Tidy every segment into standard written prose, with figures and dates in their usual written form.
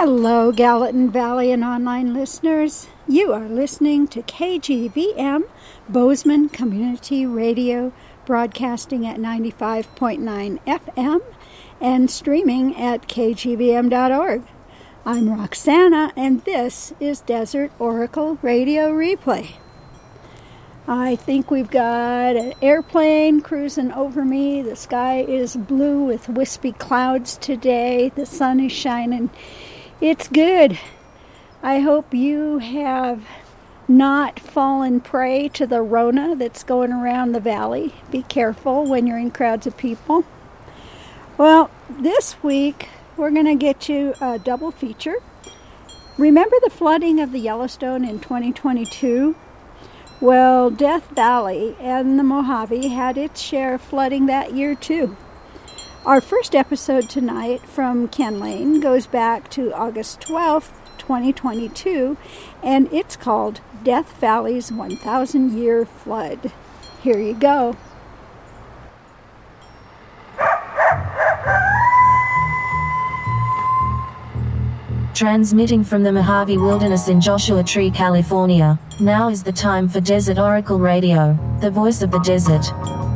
Hello, Gallatin Valley and online listeners. You are listening to KGVM, Bozeman Community Radio, broadcasting at 95.9 FM and streaming at kgvm.org. I'm Roxana, and this is Desert Oracle Radio Replay. I think we've got an airplane cruising over me. The sky is blue with wispy clouds today. The sun is shining. It's good. I hope you have not fallen prey to the Rona that's going around the valley. Be careful when you're in crowds of people. Well, this week we're going to get you a double feature. Remember the flooding of the Yellowstone in 2022? Well, Death Valley and the Mojave had its share of flooding that year too. Our first episode tonight from Ken Lane goes back to August 12th, 2022, and it's called Death Valley's 1,000-Year Flood. Here you go. Transmitting from the Mojave Wilderness in Joshua Tree, California, now is the time for Desert Oracle Radio, the voice of the desert.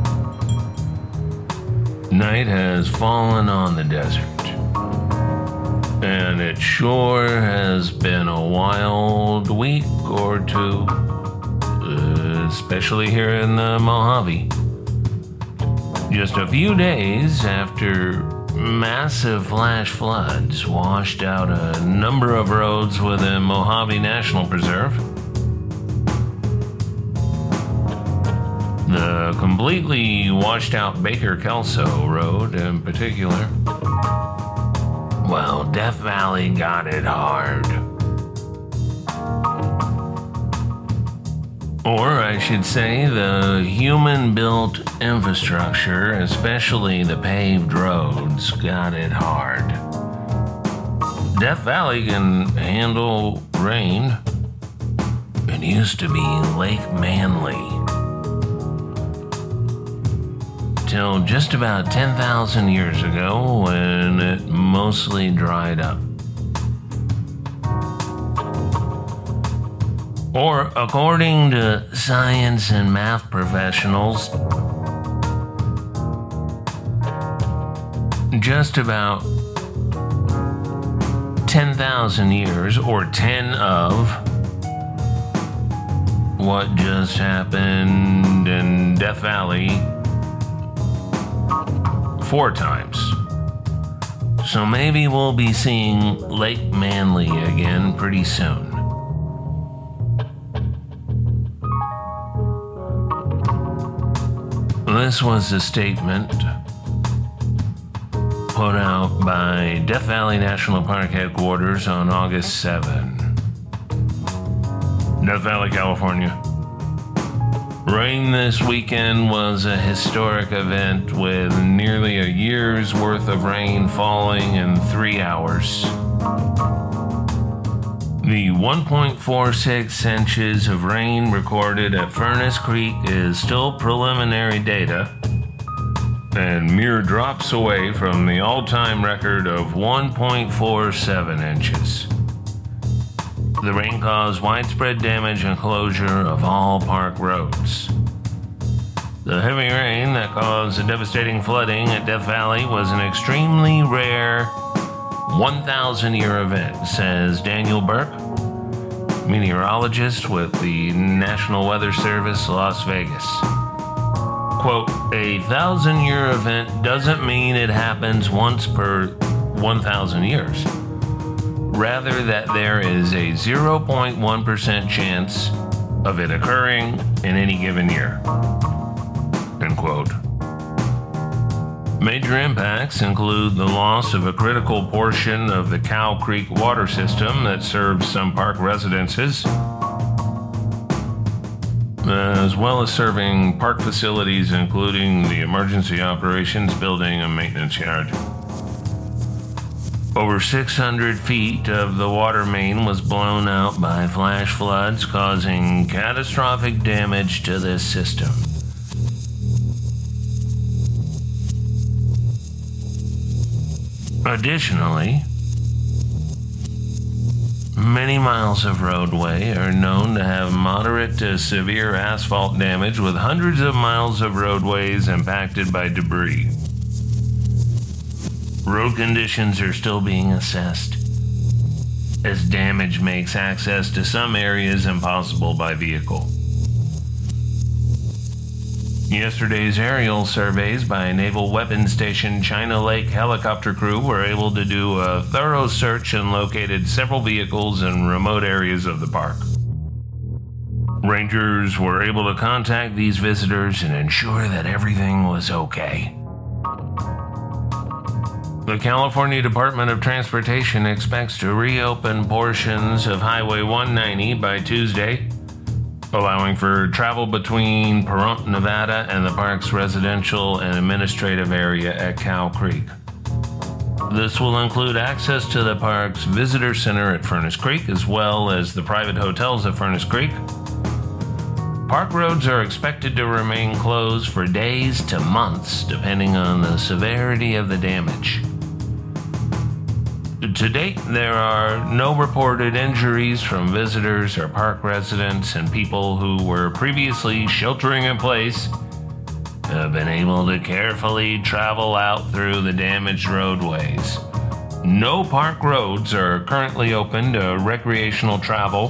Night has fallen on the desert, and it sure has been a wild week or two, especially here in the Mojave. Just a few days after massive flash floods washed out a number of roads within Mojave National Preserve, the completely washed out Baker-Kelso Road in particular, well, Death Valley got it hard. Or I should say the human-built infrastructure, especially the paved roads, got it hard. Death Valley can handle rain. It used to be Lake Manly. Till just about 10,000 years ago when it mostly dried up. Or, according to science and math professionals, just about 10,000 years, or 10 of what just happened in Death Valley 4 times. So maybe we'll be seeing Lake Manly again pretty soon. This was a statement put out by Death Valley National Park headquarters on August 7. Death Valley, California. Rain this weekend was a historic event with nearly a year's worth of rain falling in 3 hours. The 1.46 inches of rain recorded at Furnace Creek is still preliminary data and mere drops away from the all-time record of 1.47 inches. The rain caused widespread damage and closure of all park roads. The heavy rain that caused the devastating flooding at Death Valley was an extremely rare 1,000-year event, says Daniel Burke, meteorologist with the National Weather Service, Las Vegas. Quote, a 1,000-year event doesn't mean it happens once per 1,000 years. Rather that there is a 0.1% chance of it occurring in any given year. End quote. Major impacts include the loss of a critical portion of the Cow Creek water system that serves some park residences, as well as serving park facilities including the Emergency Operations Building and Maintenance Yard. Over 600 feet of the water main was blown out by flash floods, causing catastrophic damage to this system. Additionally, Many miles of roadway are known to have moderate to severe asphalt damage, with hundreds of miles of roadways impacted by debris. Road conditions are still being assessed, as damage makes access to some areas impossible by vehicle. Yesterday's aerial surveys by Naval Weapons Station China Lake helicopter crew were able to do a thorough search and located several vehicles in remote areas of the park. Rangers were able to contact these visitors and ensure that everything was okay. The California Department of Transportation expects to reopen portions of Highway 190 by Tuesday, allowing for travel between Pahrump, Nevada and the park's residential and administrative area at Cow Creek. This will include access to the park's visitor center at Furnace Creek, as well as the private hotels at Furnace Creek. Park roads are expected to remain closed for days to months, depending on the severity of the damage. To date, there are no reported injuries from visitors or park residents, and people who were previously sheltering in place have been able to carefully travel out through the damaged roadways. No park roads are currently open to recreational travel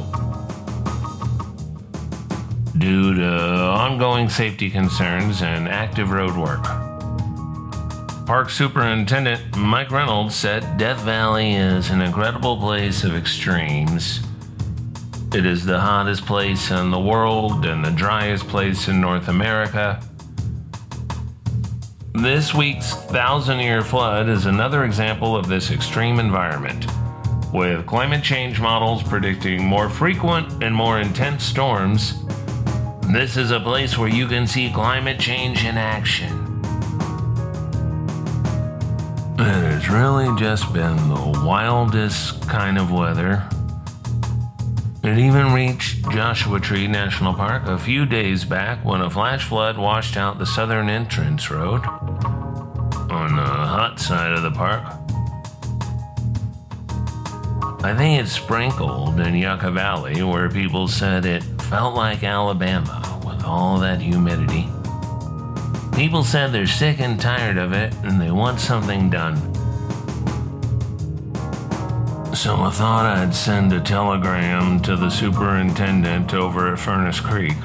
due to ongoing safety concerns and active road work. Park Superintendent Mike Reynolds said Death Valley is an incredible place of extremes. It is the hottest place in the world and the driest place in North America. This week's 1,000-year flood is another example of this extreme environment, with climate change models predicting more frequent and more intense storms. This is a place where you can see climate change in action. It has really just been the wildest kind of weather. It even reached Joshua Tree National Park a few days back when a flash flood washed out the southern entrance road on the hot side of the park. I think it sprinkled in Yucca Valley, where people said it felt like Alabama with all that humidity. People said they're sick and tired of it and they want something done. So I thought I'd send a telegram to the superintendent over at Furnace Creek.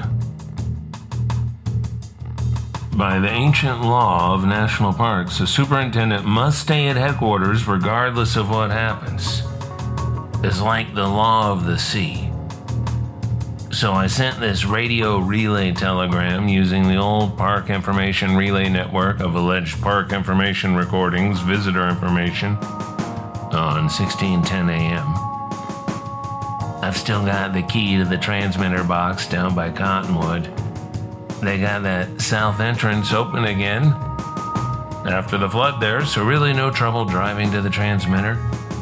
By the ancient law of national parks, the superintendent must stay at headquarters regardless of what happens. It's like the law of the sea. So I sent this radio relay telegram using the old Park Information Relay Network of alleged park information recordings, visitor information, on 16:10 a.m. I've still got the key to the transmitter box down by Cottonwood. They got that south entrance open again after the flood there, so really no trouble driving to the transmitter.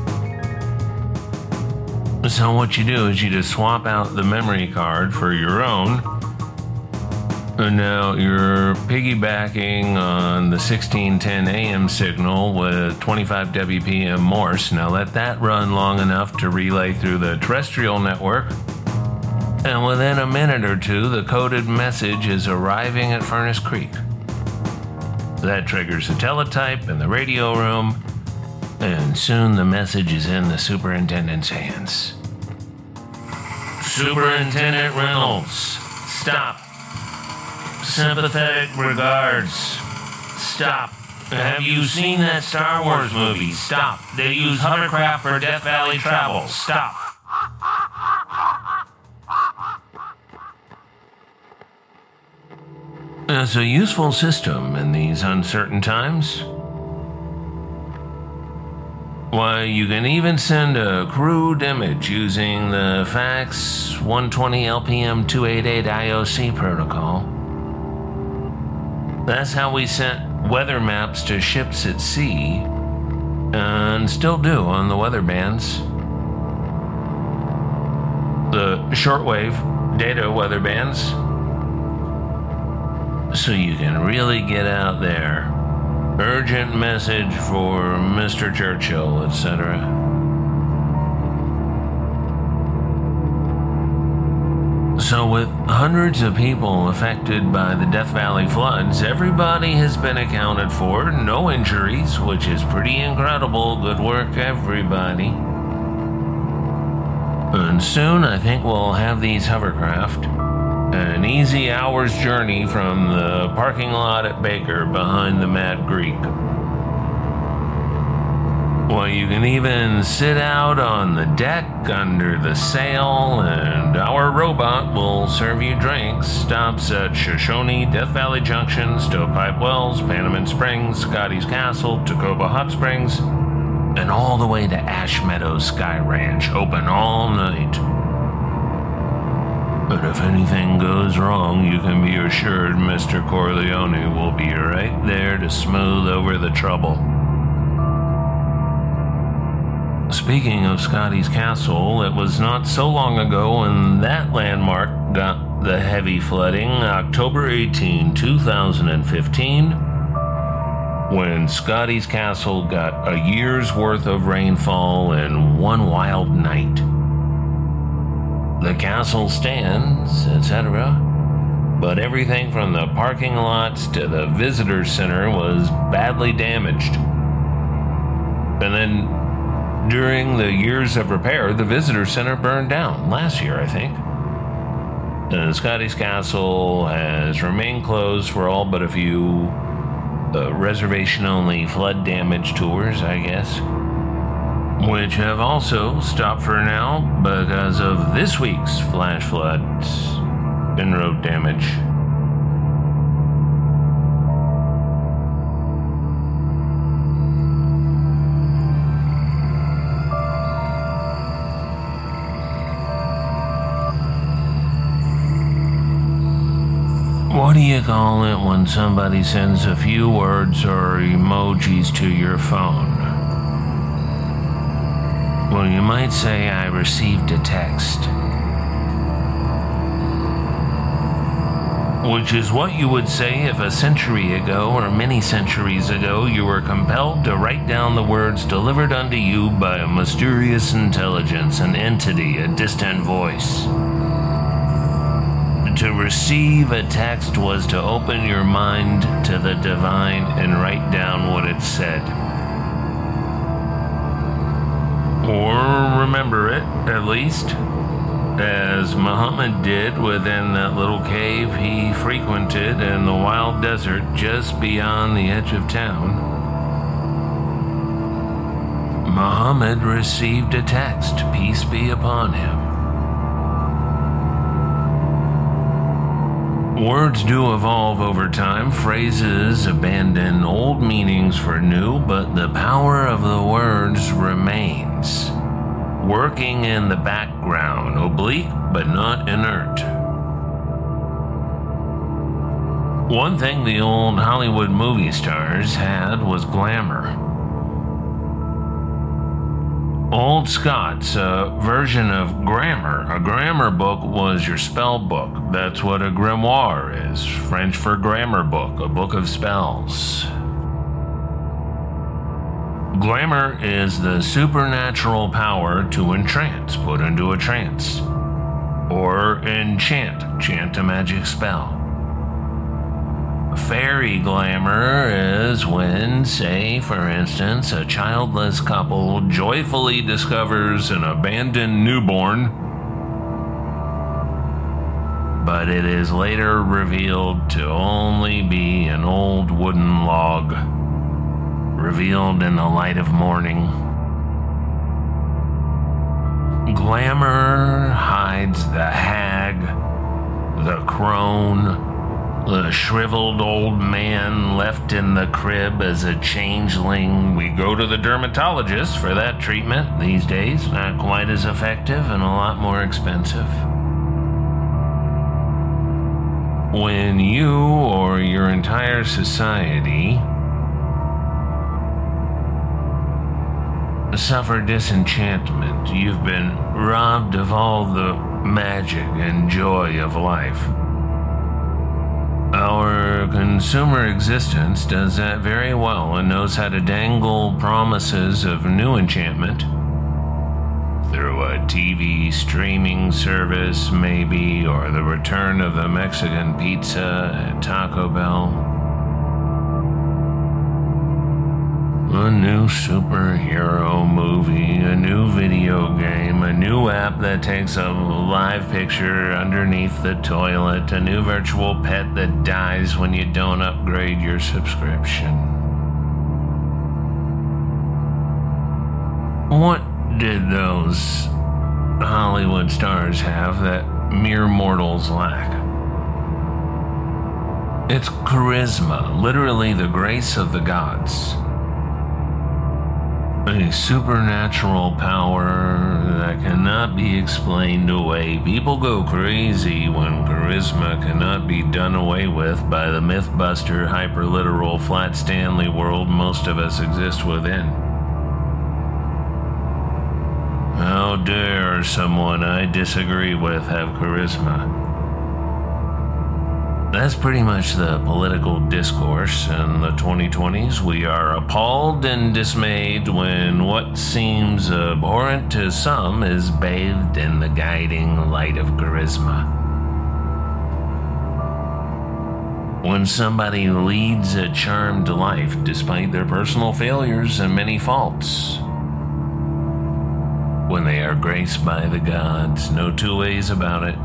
So what you do is you just swap out the memory card for your own, and now you're piggybacking on the 16:10 a.m. signal with 25 WPM Morse. Now let that run long enough to relay through the terrestrial network, and within a minute or two the coded message is arriving at Furnace Creek. That triggers the teletype in the radio room, and soon the message is in the superintendent's hands. Superintendent Reynolds, stop. Sympathetic regards. Stop. Have you seen that Star Wars movie? Stop. They use hovercraft for Death Valley travel. Stop. It's a useful system in these uncertain times. Why, you can even send a crude image using the FACS 120 LPM 288 IOC protocol. That's how we sent weather maps to ships at sea, and still do on the weather bands. The shortwave data weather bands. So you can really get out there. Urgent message for Mr. Churchill, etc. So with hundreds of people affected by the Death Valley floods, everybody has been accounted for, no injuries, which is pretty incredible. Good work, everybody. And soon I think we'll have these hovercraft. An easy hour's journey from the parking lot at Baker behind the Mad Greek. Well, you can even sit out on the deck under the sail, and our robot will serve you drinks. Stops at Shoshone, Death Valley Junction, Stovepipe Wells, Panamint Springs, Scotty's Castle, Tacoma Hot Springs, and all the way to Ash Meadows Sky Ranch, open all night. But if anything goes wrong, you can be assured Mr. Corleone will be right there to smooth over the trouble. Speaking of Scotty's Castle, it was not so long ago when that landmark got the heavy flooding, October 18, 2015, when Scotty's Castle got a year's worth of rainfall in one wild night. The castle stands, etc., but everything from the parking lots to the visitor center was badly damaged. And then during the years of repair, the visitor center burned down last year, I think. And Scotty's Castle has remained closed for all but a few reservation-only flood damage tours, I guess, which have also stopped for now because of this week's flash floods and road damage. What do you call it when somebody sends a few words or emojis to your phone? Well, you might say I received a text. Which is what you would say if a century ago or many centuries ago you were compelled to write down the words delivered unto you by a mysterious intelligence, an entity, a distant voice. To receive a text was to open your mind to the divine and write down what it said. Or remember it, at least, as Muhammad did within that little cave he frequented in the wild desert just beyond the edge of town. Muhammad received a text, peace be upon him. Words do evolve over time. Phrases abandon old meanings for new, but the power of the words remains, working in the background, oblique but not inert. One thing the old Hollywood movie stars had was glamour. Old Scots, a version of grammar. A grammar book was your spell book. That's what a grimoire is. French for grammar book, a book of spells. Glamour is the supernatural power to entrance, put into a trance. Or enchant, chant a magic spell. Fairy glamour is when, say, for instance, a childless couple joyfully discovers an abandoned newborn, but it is later revealed to only be an old wooden log, revealed in the light of morning. Glamour hides the hag, the crone, the shriveled old man left in the crib as a changeling. We go to the dermatologist for that treatment these days. Not quite as effective and a lot more expensive. When you or your entire society suffer disenchantment, you've been robbed of all the magic and joy of life. Our consumer existence does that very well and knows how to dangle promises of new enchantment through a TV streaming service, maybe, or the return of the Mexican pizza at Taco Bell. A new superhero movie, a new video game, a new app that takes a live picture underneath the toilet, a new virtual pet that dies when you don't upgrade your subscription. What did those Hollywood stars have that mere mortals lack? It's charisma, literally the grace of the gods. A supernatural power that cannot be explained away. People go crazy when charisma cannot be done away with by the mythbuster, hyperliteral, flat Stanley world most of us exist within. How dare someone I disagree with have charisma? That's pretty much the political discourse in the 2020s. We are appalled and dismayed when what seems abhorrent to some is bathed in the guiding light of charisma. When somebody leads a charmed life despite their personal failures and many faults. When they are graced by the gods, no two ways about it.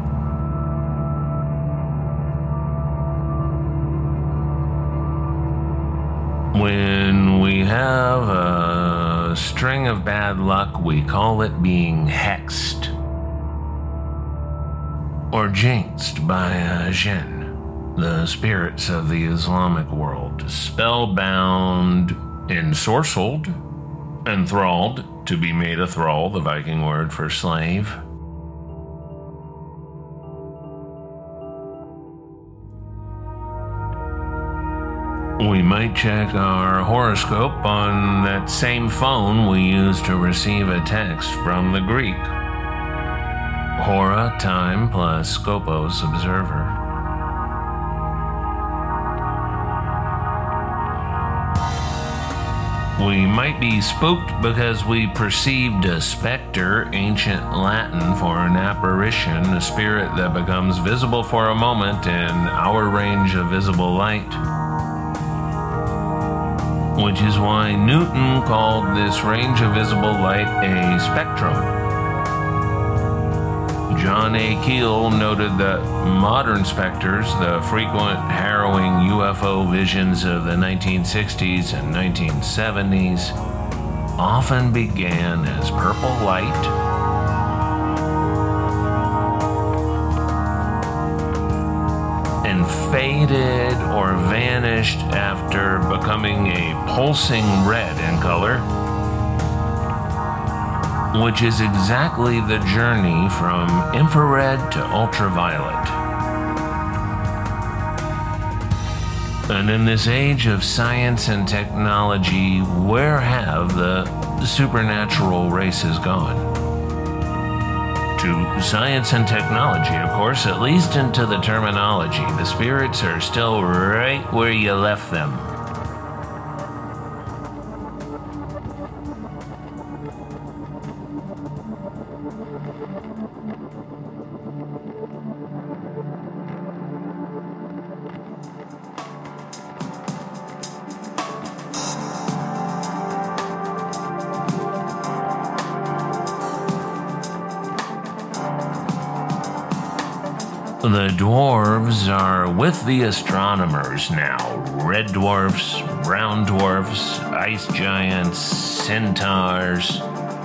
When we have a string of bad luck, we call it being hexed or jinxed by a jinn, the spirits of the Islamic world, spellbound, ensorcelled, enthralled, to be made a thrall, the Viking word for slave. We might check our horoscope on that same phone we use to receive a text from the Greek. Hora, time, plus Scopos, observer. We might be spooked because we perceived a specter, ancient Latin for an apparition, a spirit that becomes visible for a moment in our range of visible light. Which is why Newton called this range of visible light a spectrum. John A. Keel noted that modern specters, the frequent harrowing UFO visions of the 1960s and 1970s, often began as purple light and faded or vanished after becoming a pulsing red in color, which is exactly the journey from infrared to ultraviolet. And in this age of science and technology, where have the supernatural races gone? To science and technology, of course, at least into the terminology. The spirits are still right where you left them. The dwarves are with the astronomers now. Red dwarfs, brown dwarfs, ice giants, centaurs.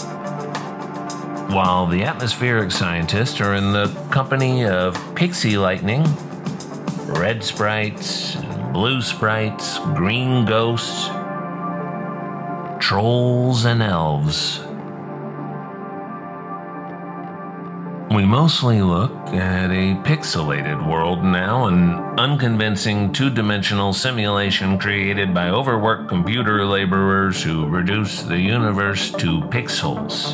While the atmospheric scientists are in the company of pixie lightning, red sprites, blue sprites, green ghosts, trolls, and elves. We mostly look at a pixelated world now, an unconvincing two-dimensional simulation created by overworked computer laborers who reduce the universe to pixels.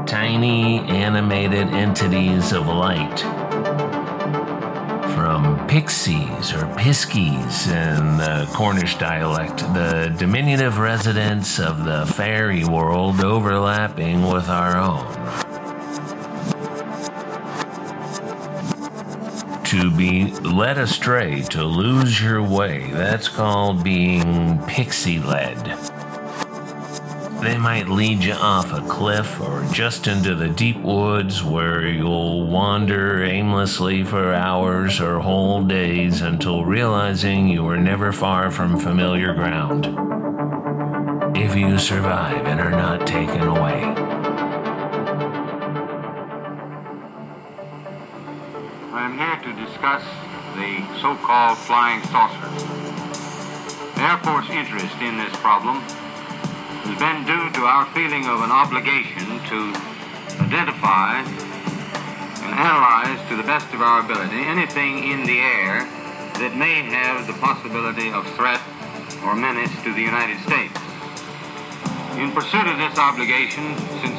Tiny animated entities of light. From pixies or piskies in the Cornish dialect, the diminutive residents of the fairy world overlapping with our own. To be led astray, to lose your way, that's called being pixie-led. They might lead you off a cliff or just into the deep woods where you'll wander aimlessly for hours or whole days until realizing you were never far from familiar ground. If you survive and are not taken away. I'm here to discuss the so-called flying saucers. The Air Force interest in this problem has been due to our feeling of an obligation to identify and analyze to the best of our ability anything in the air that may have the possibility of threat or menace to the United States. In pursuit of this obligation, since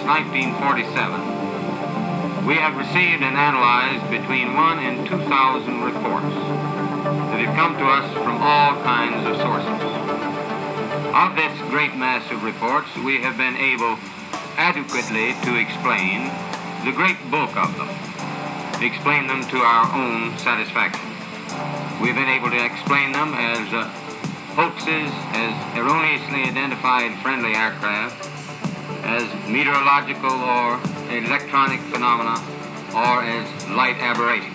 1947, we have received and analyzed between 1,000 and 2,000 reports that have come to us from all kinds of sources. Of this great mass of reports, we have been able adequately to explain the great bulk of them, explain them to our own satisfaction. We've been able to explain them as hoaxes, as erroneously identified friendly aircraft, as meteorological or electronic phenomena, or as light aberrations.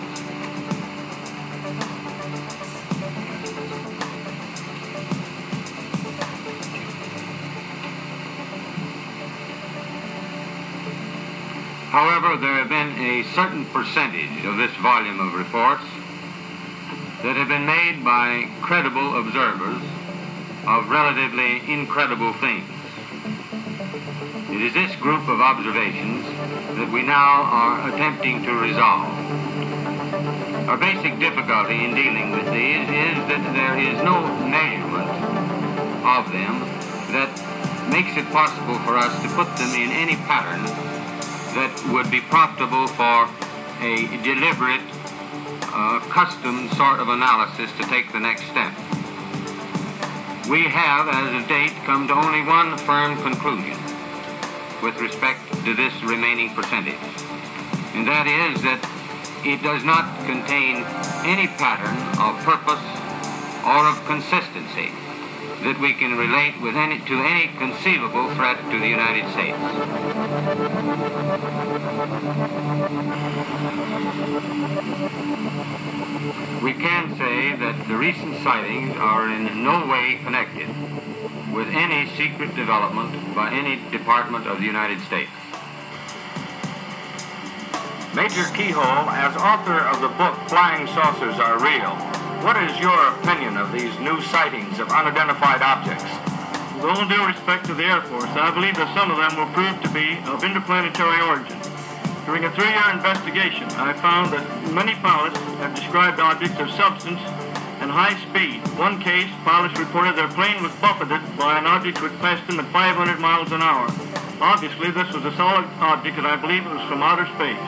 However, there have been a certain percentage of this volume of reports that have been made by credible observers of relatively incredible things. It is this group of observations that we now are attempting to resolve. Our basic difficulty in dealing with these is that there is no measurement of them that makes it possible for us to put them in any pattern that would be profitable for a deliberate, custom sort of analysis to take the next step. We have, as of date, come to only one firm conclusion with respect to this remaining percentage, and that is that it does not contain any pattern of purpose or of consistency that we can relate with to any conceivable threat to the United States. We can say that the recent sightings are in no way connected with any secret development by any department of the United States. Major Keyhole, as author of the book Flying Saucers Are Real, what is your opinion of these new sightings of unidentified objects? With all due respect to the Air Force, I believe that some of them will prove to be of interplanetary origin. During a 3-year investigation, I found that many pilots have described objects of substance and high speed. One case, pilots reported their plane was buffeted by an object which passed them at 500 miles an hour. Obviously, this was a solid object, and I believe it was from outer space.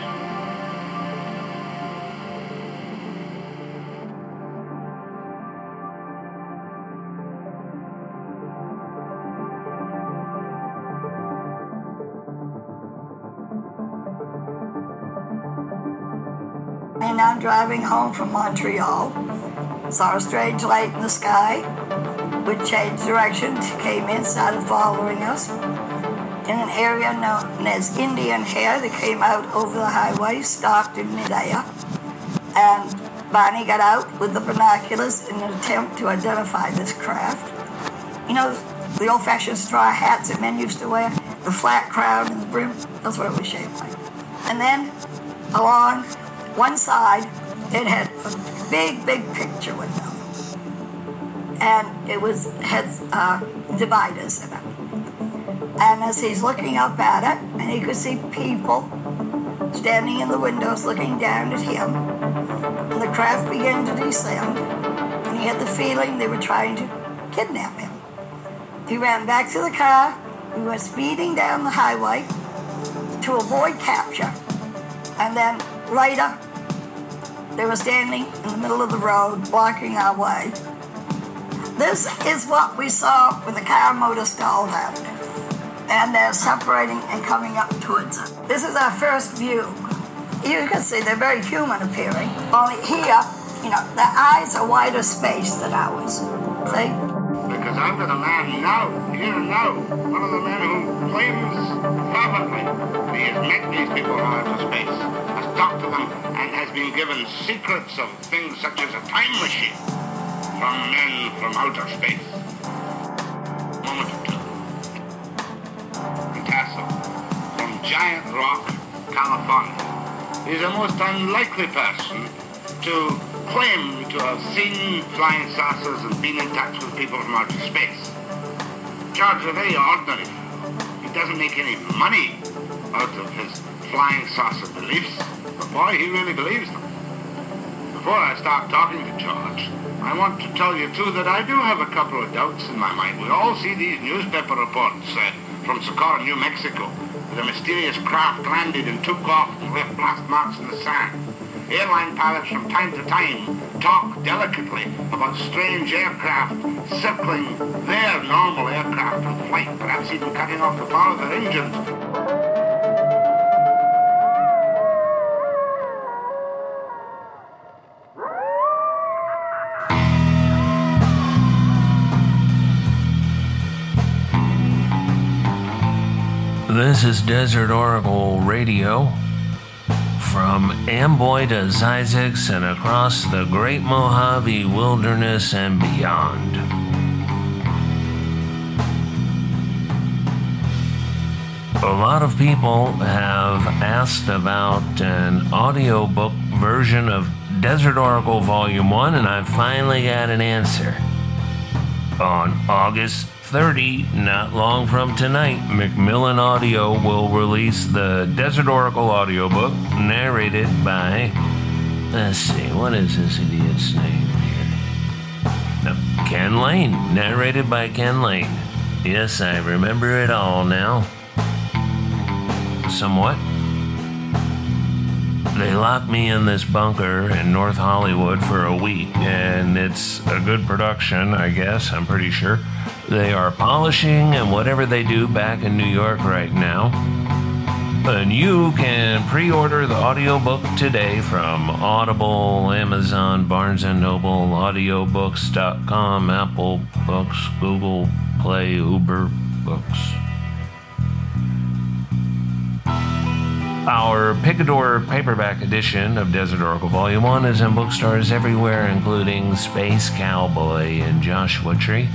And I'm driving home from Montreal. Saw a strange light in the sky, which changed direction, came in, started following us. In an area known as Indian Hair, that came out over the highway, stopped in midair. And Bonnie got out with the binoculars in an attempt to identify this craft. You know, the old-fashioned straw hats that men used to wear, the flat crown and the brim, that's what it was shaped like. And then along one side, it had a big picture window, and it had dividers in it. And as he's looking up at it, and he could see people standing in the windows looking down at him, and the craft began to descend, and he had the feeling they were trying to kidnap him. He ran back to the car. We went speeding down the highway to avoid capture, and then later They were standing in the middle of the road, blocking our way. This is what we saw with the car motor stalled out. And they're separating and coming up towards us. This is our first view. You can see they're very human appearing. Only here, their eyes are wider spaced than ours. See? Because I've got a man now, one of the men who claims fervently that he has met these people from outer space, has talked to them, and has been given secrets of things such as a time machine from men from outer space. Moment or two. Picasso, from Giant Rock, California. He's a most unlikely person to claim to have seen flying saucers and been in touch with people from outer space. George is a very ordinary fellow. He doesn't make any money out of his flying saucer beliefs, but boy, he really believes them. Before I start talking to George, I want to tell you too that I do have a couple of doubts in my mind. We all see these newspaper reports from Socorro, New Mexico, that a mysterious craft landed and took off and left blast marks in the sand. Airline pilots from time to time talk delicately about strange aircraft circling their normal aircraft in flight, perhaps even cutting off the power of their engines. This is Desert Oracle Radio. From Amboy to Zzyzx and across the Great Mojave Wilderness and beyond. A lot of people have asked about an audiobook version of Desert Oracle Volume 1, and I finally got an answer. On August 30, not long from tonight, Macmillan Audio will release the Desert Oracle audiobook narrated by, let's see, what is this idiot's name here? No, Ken Lane, narrated by Ken Lane. Yes, I remember it all now. Somewhat. They locked me in this bunker in North Hollywood for a week, and it's a good production, I guess, I'm pretty sure. They are polishing and whatever they do back in New York right now. And you can pre-order the audiobook today from Audible, Amazon, Barnes & Noble, audiobooks.com, Apple Books, Google Play, Uber Books. Our Picador paperback edition of Desert Oracle Volume 1 is in bookstores everywhere, including Space Cowboy and Joshua Tree.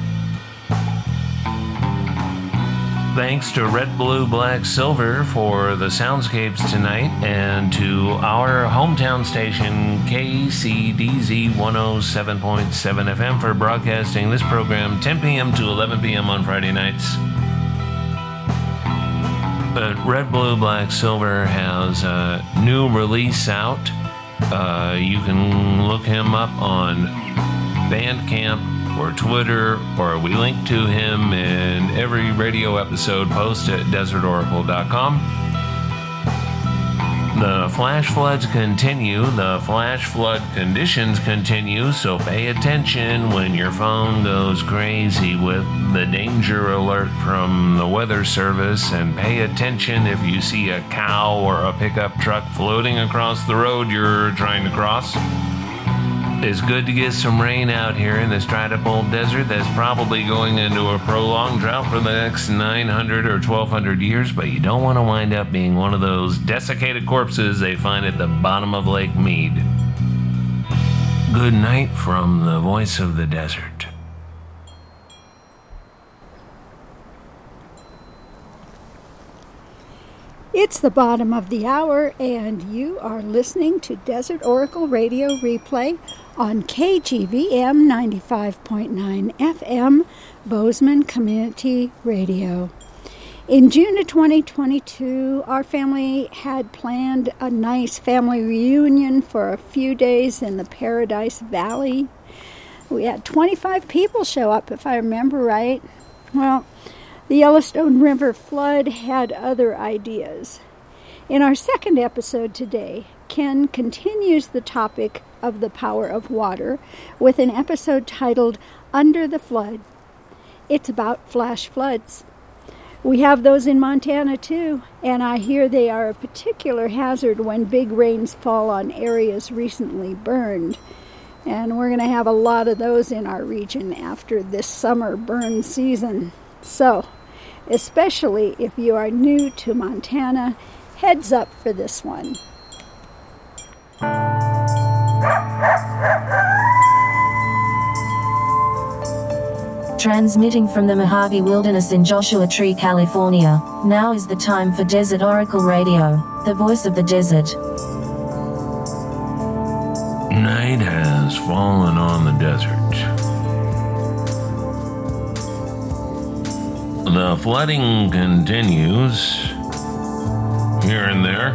Thanks to Red, Blue, Black, Silver for the soundscapes tonight, and to our hometown station KCDZ 107.7 FM for broadcasting this program 10 p.m. to 11 p.m. on Friday nights. But Red, Blue, Black, Silver has a new release out. You can look him up on Bandcamp or Twitter, or we link to him in every radio episode post at desertoracle.com. The flash floods continue, the flash flood conditions continue, so pay attention when your phone goes crazy with the danger alert from the Weather Service, and pay attention if you see a cow or a pickup truck floating across the road you're trying to cross. It's good to get some rain out here in this dried up old desert that's probably going into a prolonged drought for the next 900 or 1200 years, but you don't want to wind up being one of those desiccated corpses they find at the bottom of Lake Mead. Good night from the voice of the desert. It's the bottom of the hour, and you are listening to Desert Oracle Radio Replay on KGVM 95.9 FM, Bozeman Community Radio. In June of 2022, our family had planned a nice family reunion for a few days in the Paradise Valley. We had 25 people show up, if I remember right. Well, the Yellowstone River flood had other ideas. In our second episode today, Ken continues the topic of the power of water with an episode titled Under the Flood. It's about flash floods. We have those in Montana too, and I hear they are a particular hazard when big rains fall on areas recently burned. And we're going to have a lot of those in our region after this summer burn season. So, especially if you are new to Montana, heads up for this one. Transmitting from the Mojave Wilderness in Joshua Tree, California, now is the time for Desert Oracle Radio, the voice of the desert. Night has fallen on the desert. The flooding continues here and there.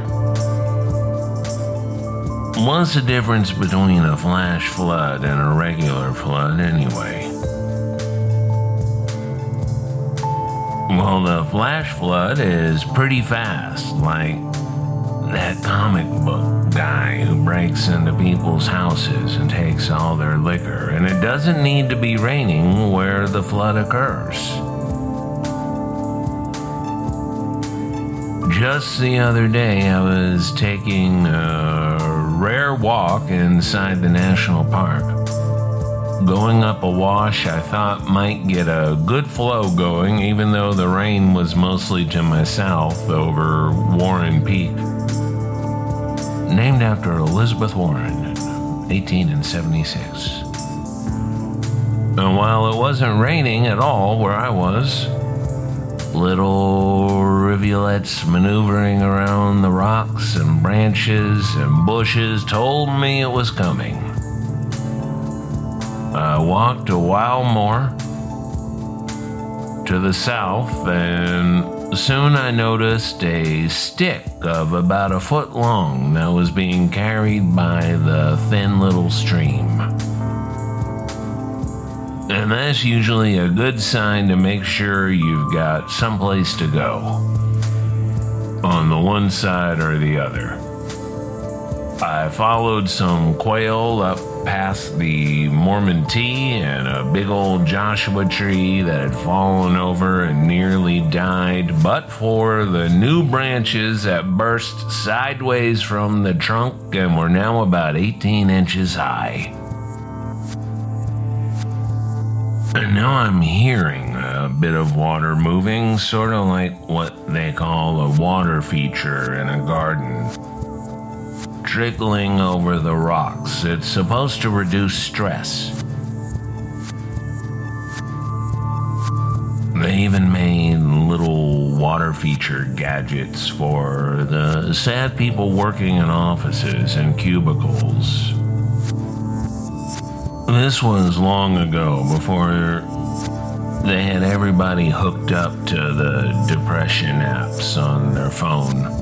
What's the difference between a flash flood and a regular flood anyway? Well, the flash flood is pretty fast, like that comic book guy who breaks into people's houses and takes all their liquor, and it doesn't need to be raining where the flood occurs. Just the other day, I was taking a rare walk inside the national park. Going up a wash I thought might get a good flow going, even though the rain was mostly to my south over Warren Peak. Named after Elizabeth Warren, 1876. And while it wasn't raining at all where I was, little rivulets maneuvering around the rocks and branches and bushes told me it was coming. I walked a while more to the south, and soon I noticed a stick of about a foot long that was being carried by the thin little stream. And that's usually a good sign to make sure you've got someplace to go, on the one side or the other. I followed some quail up past the Mormon Tea and a big old Joshua tree that had fallen over and nearly died, but for the new branches that burst sideways from the trunk and were now about 18 inches high. And now I'm hearing a bit of water moving, sort of like what they call a water feature in a garden. Trickling over the rocks. It's supposed to reduce stress. They even made little water feature gadgets for the sad people working in offices and cubicles. This was long ago, before they had everybody hooked up to the depression apps on their phone.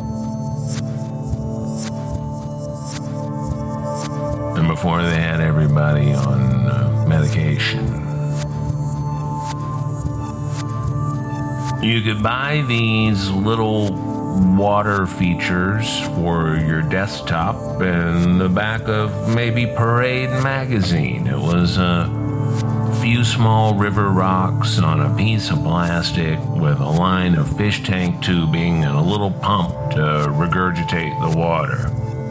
And before they had everybody on medication. You could buy these little water features for your desktop in the back of maybe Parade magazine. It was a few small river rocks on a piece of plastic with a line of fish tank tubing and a little pump to regurgitate the water.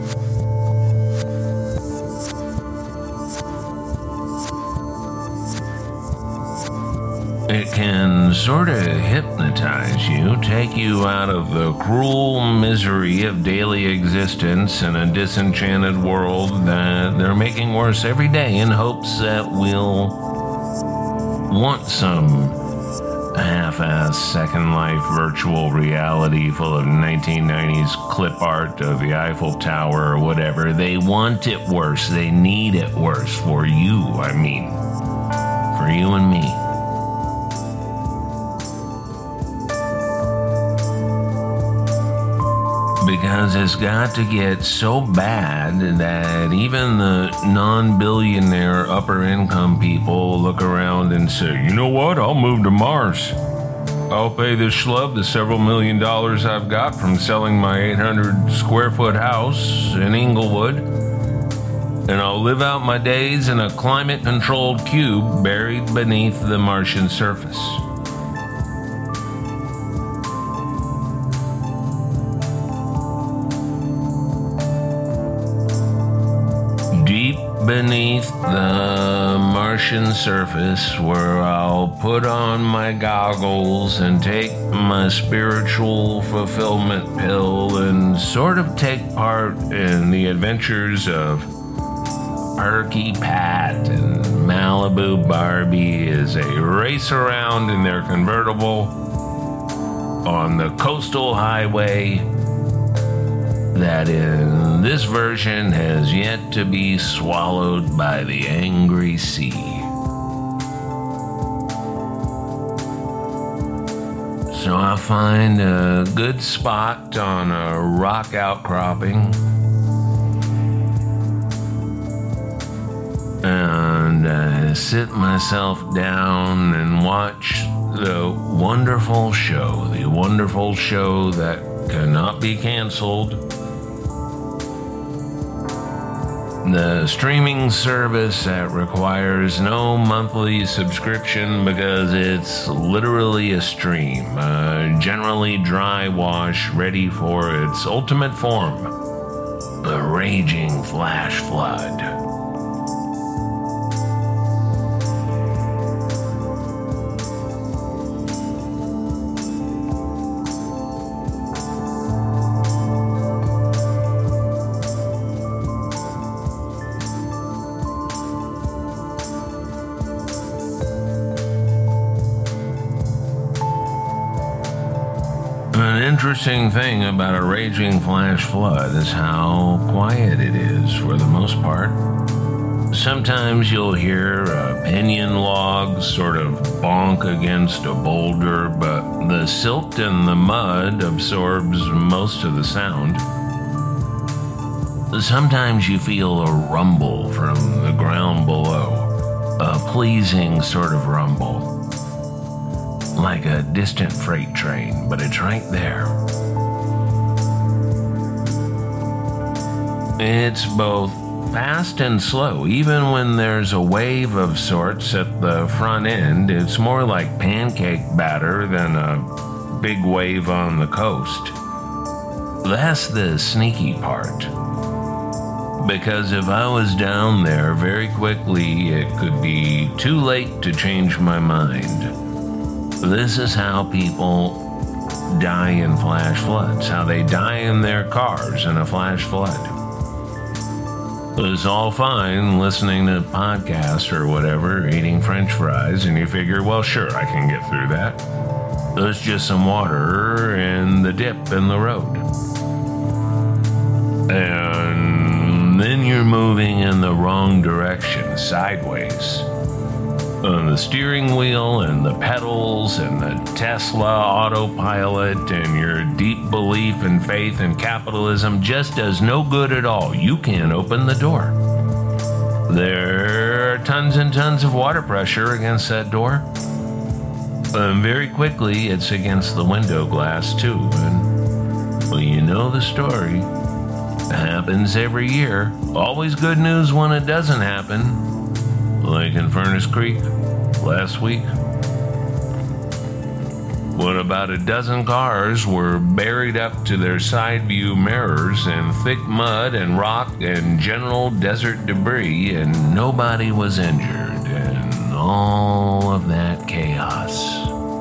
It can sort of hypnotize you, take you out of the cruel misery of daily existence in a disenchanted world that they're making worse every day in hopes that we'll want some half-ass Second Life virtual reality full of 1990s clip art of the Eiffel Tower or whatever. They want it worse. They need it worse for you, I mean. For you and me. Because it's got to get so bad that even the non-billionaire upper-income people look around and say, you know what, I'll move to Mars. I'll pay this schlub the several $1 million I've got from selling my 800 square foot house in Inglewood. and I'll live out my days in a climate-controlled cube buried beneath the Martian surface. Deep beneath the Martian surface, where I'll put on my goggles and take my spiritual fulfillment pill and sort of take part in the adventures of Perky Pat and Malibu Barbie as they race around in their convertible on the coastal highway that in this version has yet to be swallowed by the angry sea. So I'll find a good spot on a rock outcropping and sit myself down and watch the wonderful show that cannot be canceled. The streaming service that requires no monthly subscription because it's literally a stream, generally dry wash ready for its ultimate form, a raging flash flood. An interesting thing about a raging flash flood is how quiet it is for the most part. Sometimes you'll hear a pinion log sort of bonk against a boulder, but the silt and the mud absorbs most of the sound. Sometimes you feel a rumble from the ground below, a pleasing sort of rumble. Like a distant freight train, but it's right there. It's both fast and slow. Even when there's a wave of sorts at the front end, it's more like pancake batter than a big wave on the coast. That's the sneaky part. Because if I was down there very quickly, it could be too late to change my mind. This is how people die in flash floods, how they die in their cars in a flash flood. It's all fine listening to podcasts or whatever, eating French fries, and you figure, well, sure, I can get through that. There's just some water and the dip in the road. And then you're moving in the wrong direction, sideways. On the steering wheel and the pedals and the Tesla autopilot, and your deep belief and faith in capitalism just does no good at all. You can't open the door. There are tons and tons of water pressure against that door. And very quickly, it's against the window glass too. And, well, you know the story. It happens every year. Always good news when it doesn't happen. Like in Furnace Creek last week, when about a dozen cars were buried up to their side view mirrors in thick mud and rock and general desert debris, and nobody was injured, and all of that chaos.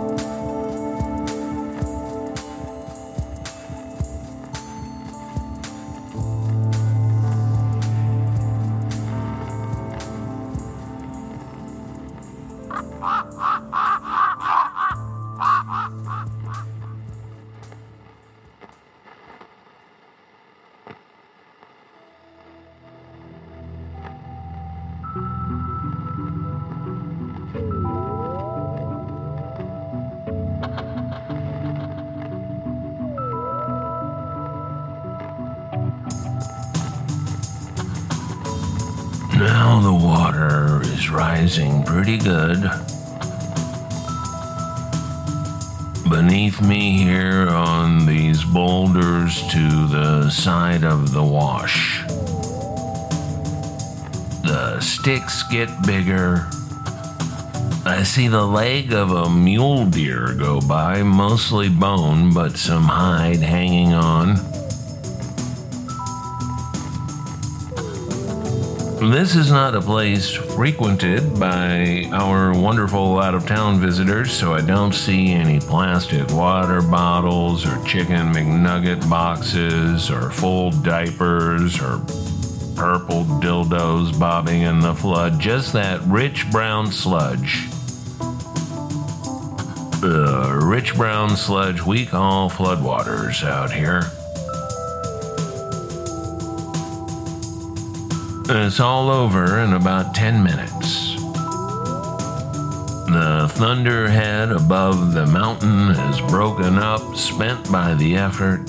Now the water is rising pretty good. Beneath me here on these boulders to the side of the wash. The sticks get bigger. I see the leg of a mule deer go by, mostly bone, but some hide hanging on. This is not a place frequented by our wonderful out-of-town visitors, so I don't see any plastic water bottles or chicken McNugget boxes or full diapers or purple dildos bobbing in the flood, just that rich brown sludge. Rich brown sludge we call floodwaters out here. It's all over in about 10 minutes. The thunderhead above the mountain is broken up, spent by the effort.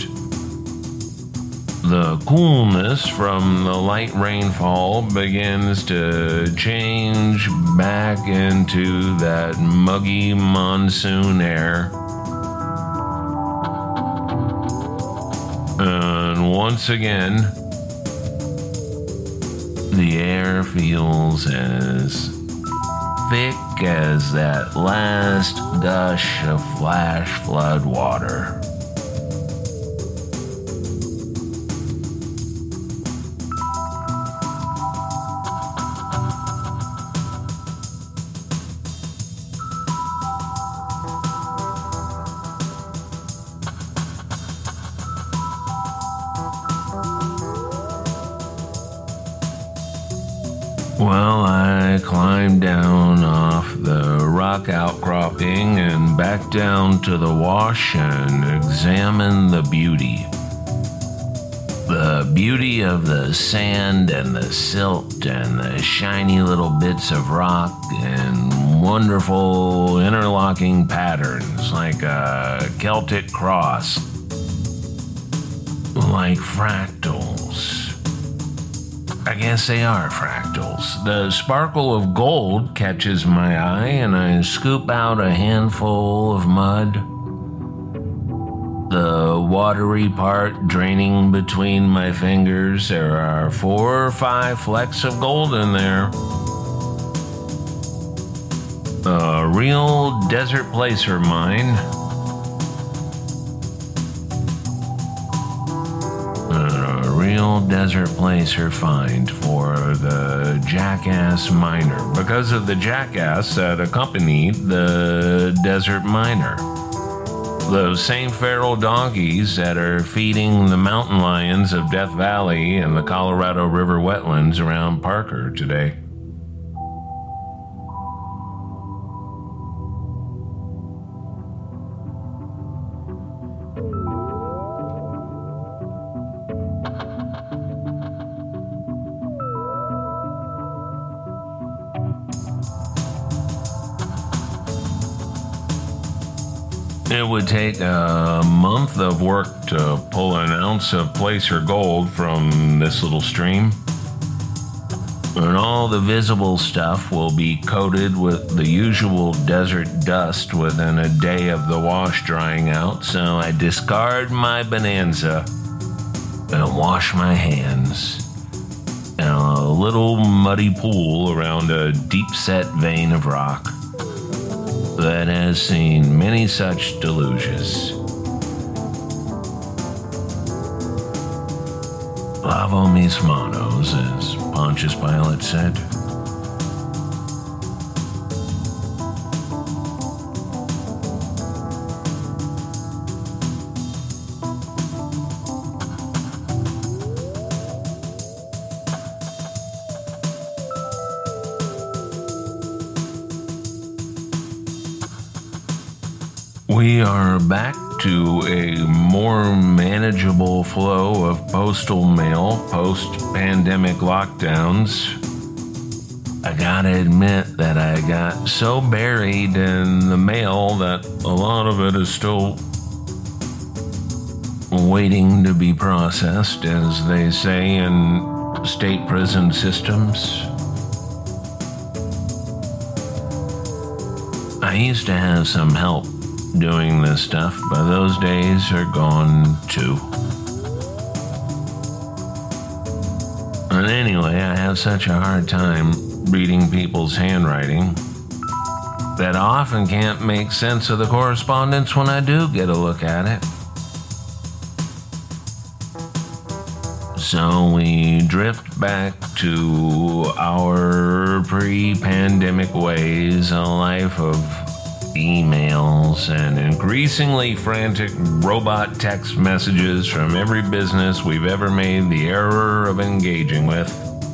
The coolness from the light rainfall begins to change back into that muggy monsoon air. And once again, the air feels as thick as that last gush of flash flood water. Well, I climbed down off the rock outcropping and back down to the wash and examined the beauty. The beauty of the sand and the silt and the shiny little bits of rock and wonderful interlocking patterns like a Celtic cross, like fractals. I guess they are fractals. The sparkle of gold catches my eye, and I scoop out a handful of mud. The watery part draining between my fingers. There are 4 or 5 flecks of gold in there. A real desert placer mine. Real desert placer find for the jackass miner, because of the jackass that accompanied the desert miner. Those same feral donkeys that are feeding the mountain lions of Death Valley and the Colorado River wetlands around Parker today. It would take a month of work to pull an ounce of placer gold from this little stream. And all the visible stuff will be coated with the usual desert dust within a day of the wash drying out, so I discard my bonanza and wash my hands in a little muddy pool around a deep-set vein of rock that has seen many such deluges. Lavo mis manos, as Pontius Pilate said. We are back to a more manageable flow of postal mail post-pandemic lockdowns. I gotta admit that I got so buried in the mail that a lot of it is still waiting to be processed, as they say in state prison systems. I used to have some help doing this stuff, but those days are gone too. But anyway, I have such a hard time reading people's handwriting that I often can't make sense of the correspondence when I do get a look at it. So we drift back to our pre-pandemic ways, a life of emails and increasingly frantic robot text messages from every business we've ever made the error of engaging with.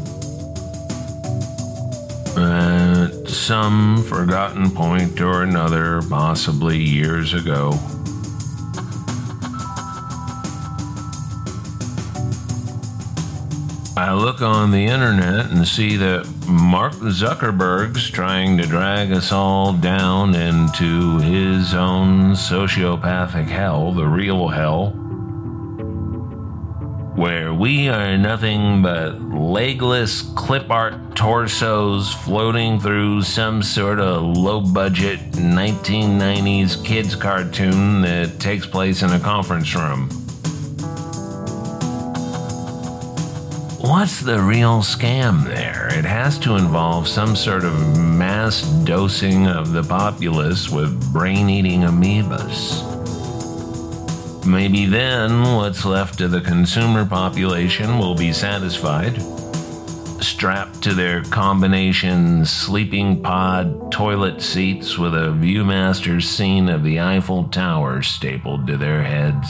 At some forgotten point or another, possibly years ago, I look on the internet and see that Mark Zuckerberg's trying to drag us all down into his own sociopathic hell, the real hell, where we are nothing but legless clip art torsos floating through some sort of low-budget 1990s kids cartoon that takes place in a conference room. What's the real scam there? It has to involve some sort of mass dosing of the populace with brain-eating amoebas. Maybe then what's left of the consumer population will be satisfied, strapped to their combination sleeping pod toilet seats with a Viewmaster scene of the Eiffel Tower stapled to their heads.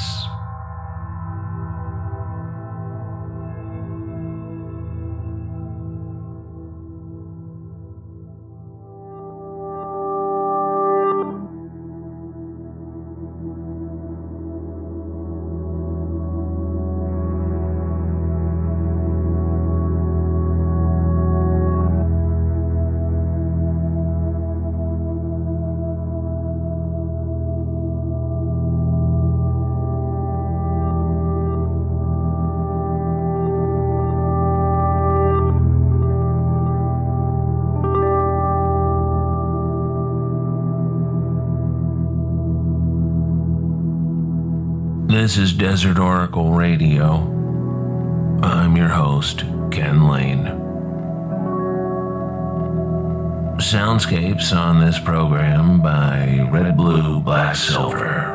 This is Desert Oracle Radio. I'm your host, Ken Lane. Soundscapes on this program by Red Blue Black Silver.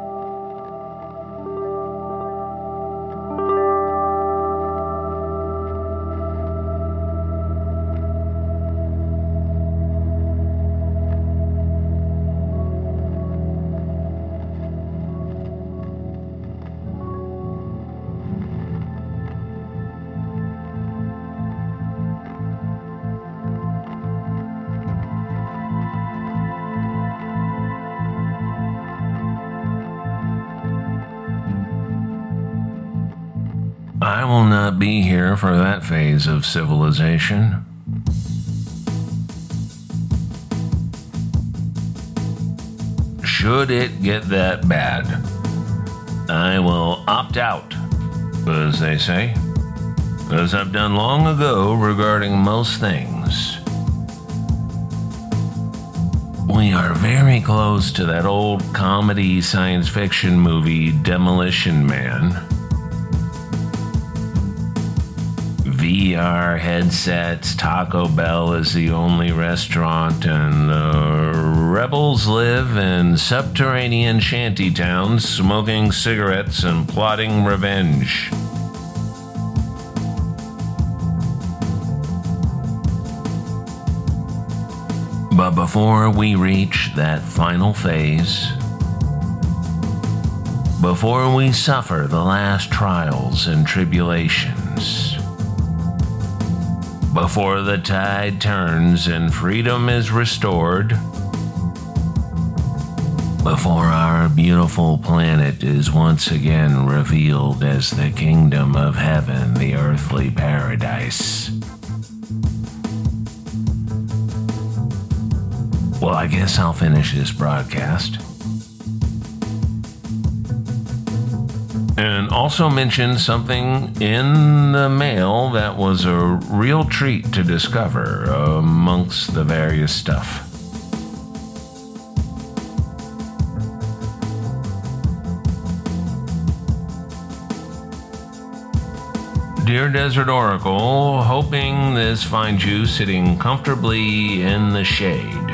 I will not be here for that phase of civilization. Should it get that bad, I will opt out, as they say, as I've done long ago regarding most things. We are very close to that old comedy science fiction movie Demolition Man. VR headsets, Taco Bell is the only restaurant, and the rebels live in subterranean shanty towns smoking cigarettes and plotting revenge. But before we reach that final phase, before we suffer the last trials and tribulations, before the tide turns and freedom is restored, before our beautiful planet is once again revealed as the kingdom of heaven, the earthly paradise. Well, I guess I'll finish this broadcast. And also mention something in the mail that was a real treat to discover amongst the various stuff. Dear Desert Oracle, hoping this finds you sitting comfortably in the shade.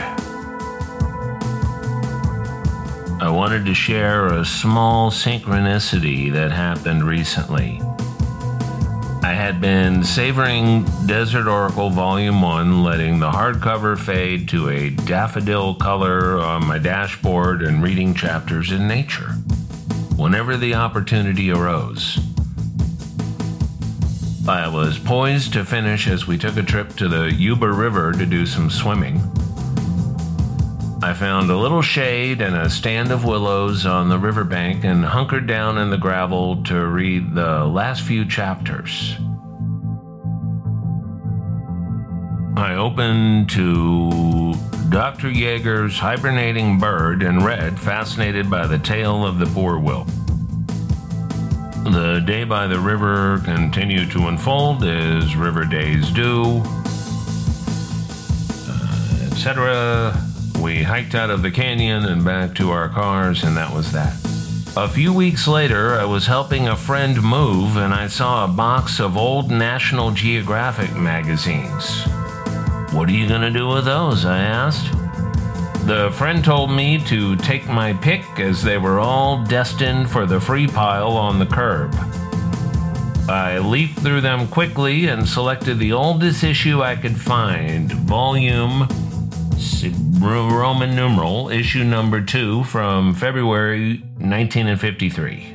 I wanted to share a small synchronicity that happened recently. I had been savoring Desert Oracle Volume 1, letting the hardcover fade to a daffodil color on my dashboard and reading chapters in nature, whenever the opportunity arose. I was poised to finish as we took a trip to the Yuba River to do some swimming. I found a little shade and a stand of willows on the riverbank and hunkered down in the gravel to read the last few chapters. I opened to Dr. Yeager's Hibernating Bird and read, fascinated by the tale of the poor will. The day by the river continued to unfold as river days do, etc. We hiked out of the canyon and back to our cars, and that was that. A few weeks later, I was helping a friend move, and I saw a box of old National Geographic magazines. "What are you going to do with those?" I asked. The friend told me to take my pick as they were all destined for the free pile on the curb. I leafed through them quickly and selected the oldest issue I could find, volume Roman numeral, issue number 2 from February 1953.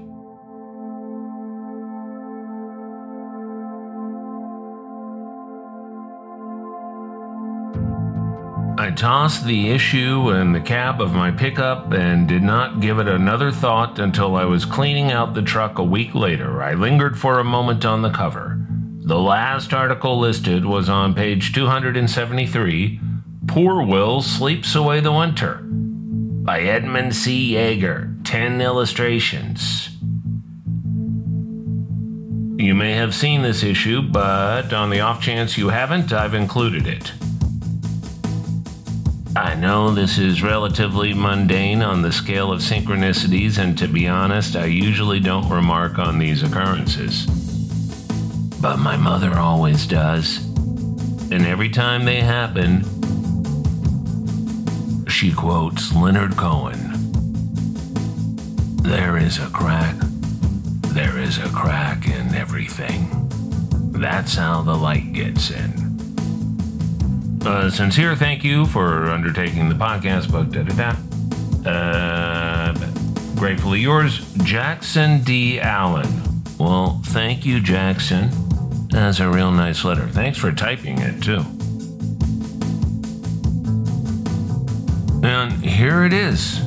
I tossed the issue in the cab of my pickup and did not give it another thought until I was cleaning out the truck a week later. I lingered for a moment on the cover. The last article listed was on page 273, Poor Will Sleeps Away the Winter, by Edmund C. Yeager, 10 illustrations. You may have seen this issue, but on the off chance you haven't, I've included it. I know this is relatively mundane on the scale of synchronicities, and to be honest, I usually don't remark on these occurrences. But my mother always does. And every time they happen, she quotes Leonard Cohen. There is a crack in everything. That's how the light gets in. A sincere thank you for undertaking the podcast book. Gratefully yours, Jackson D. Allen. Well, thank you, Jackson. That's a real nice letter. Thanks for typing it, too. And here it is.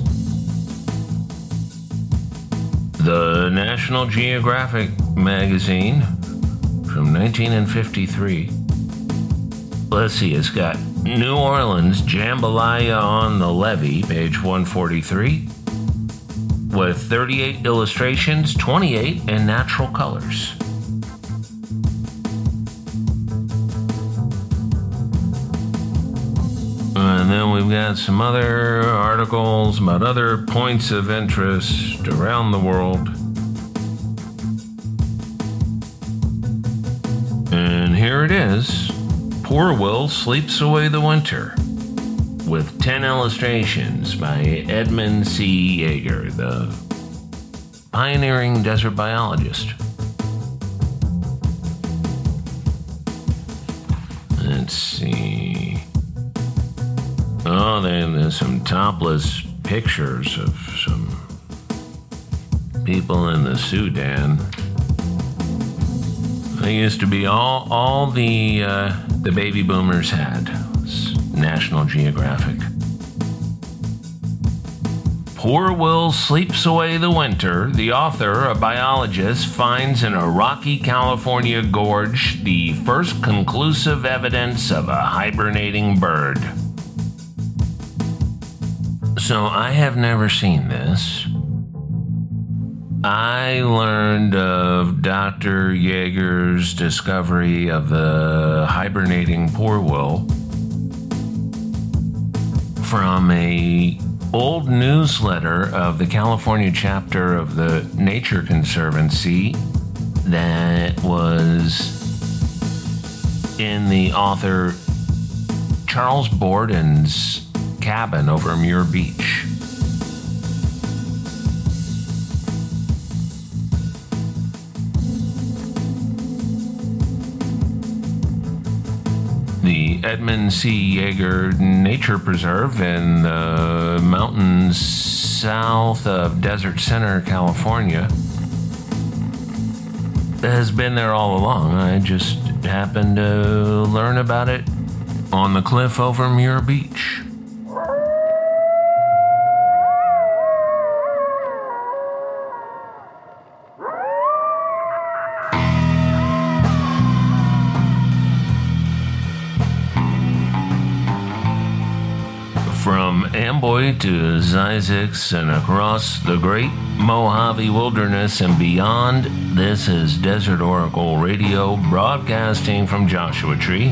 The National Geographic magazine from 1953. Let's see, it's got New Orleans Jambalaya on the Levee, page 143, with 38 illustrations, 28 in natural colors. And then we've got some other articles about other points of interest around the world. And here it is. Poor Will Sleeps Away the Winter, with 10 illustrations by Edmund C. Yeager, the pioneering desert biologist. Let's see. Oh, there's some topless pictures of some people in the Sudan. They used to be all the baby boomers had. National Geographic. Poor Will Sleeps Away the Winter. The author, a biologist, finds in a rocky California gorge the first conclusive evidence of a hibernating bird. So I have never seen this. I learned of Dr. Yeager's discovery of the hibernating poor will from a old newsletter of the California chapter of the Nature Conservancy that was in the author Charles Borden's cabin over Muir Beach. The Edmund C. Yeager Nature Preserve in the mountains south of Desert Center, California, has been there all along. I just happened to learn about it on the cliff over Muir Beach. From Amboy to Zzyzx and across the great Mojave Wilderness and beyond, this is Desert Oracle Radio, broadcasting from Joshua Tree,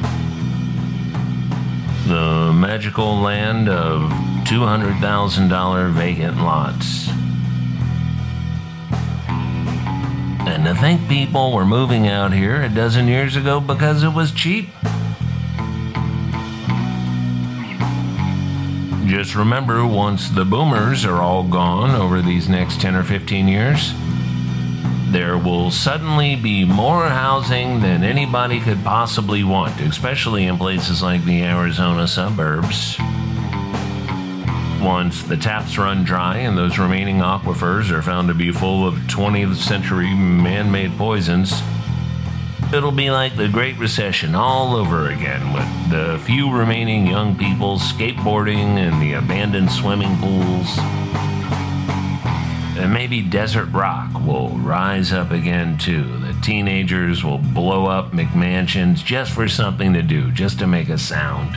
the magical land of $200,000 vacant lots. And to think people were moving out here a dozen years ago because it was cheap. Just remember, once the boomers are all gone over these next 10 or 15 years, there will suddenly be more housing than anybody could possibly want, especially in places like the Arizona suburbs. Once the taps run dry and those remaining aquifers are found to be full of 20th century man-made poisons, it'll be like the Great Recession all over again, with the few remaining young people skateboarding in the abandoned swimming pools. And maybe desert rock will rise up again too. The teenagers will blow up McMansions just for something to do, just to make a sound.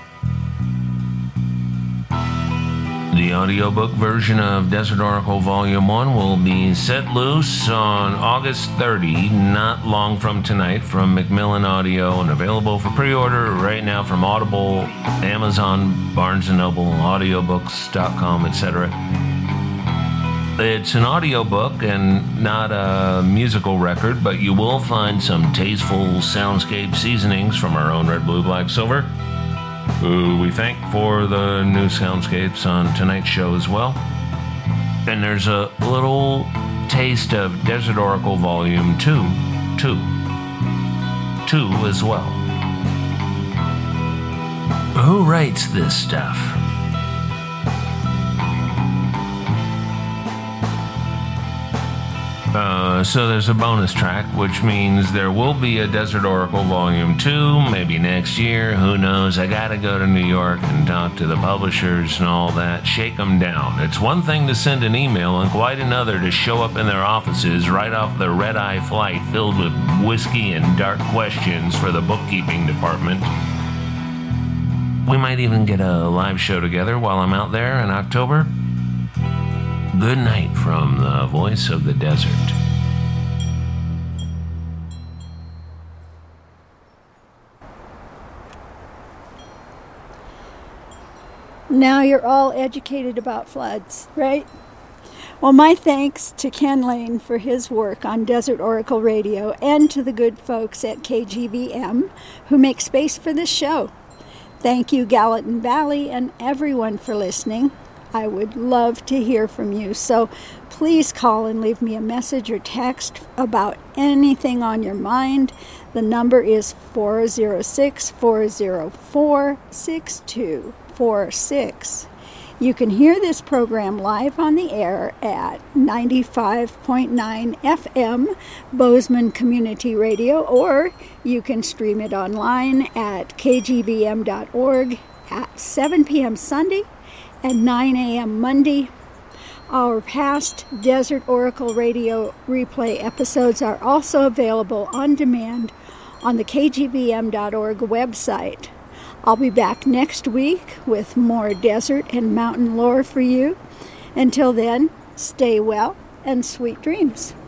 The audiobook version of Desert Oracle Volume 1 will be set loose on August 30, not long from tonight, from Macmillan Audio, and available for pre-order right now from Audible, Amazon, Barnes & Noble, audiobooks.com, etc. It's an audiobook and not a musical record, but you will find some tasteful soundscape seasonings from our own Red, Blue, Black, Silver, who we thank for the new soundscapes on tonight's show as well. And there's a little taste of Desert Oracle Volume 2 as well. Who writes this stuff? So there's a bonus track, which means there will be a Desert Oracle Volume 2, maybe next year, who knows. I gotta go to New York and talk to the publishers and all that, shake them down. It's one thing to send an email and quite another to show up in their offices right off the red-eye flight filled with whiskey and dark questions for the bookkeeping department. We might even get a live show together while I'm out there in October. Good night from the voice of the desert. Now you're all educated about floods, right? Well, my thanks to Ken Lane for his work on Desert Oracle Radio, and to the good folks at KGVM who make space for this show. Thank you, Gallatin Valley, and everyone for listening. I would love to hear from you, so please call and leave me a message or text about anything on your mind. The number is 406-404-6246. You can hear this program live on the air at 95.9 FM, Bozeman Community Radio, or you can stream it online at kgvm.org at 7 p.m. Sunday and 9 a.m. Monday. Our past Desert Oracle Radio replay episodes are also available on demand on the kgvm.org website. I'll be back next week with more desert and mountain lore for you. Until then, stay well and sweet dreams.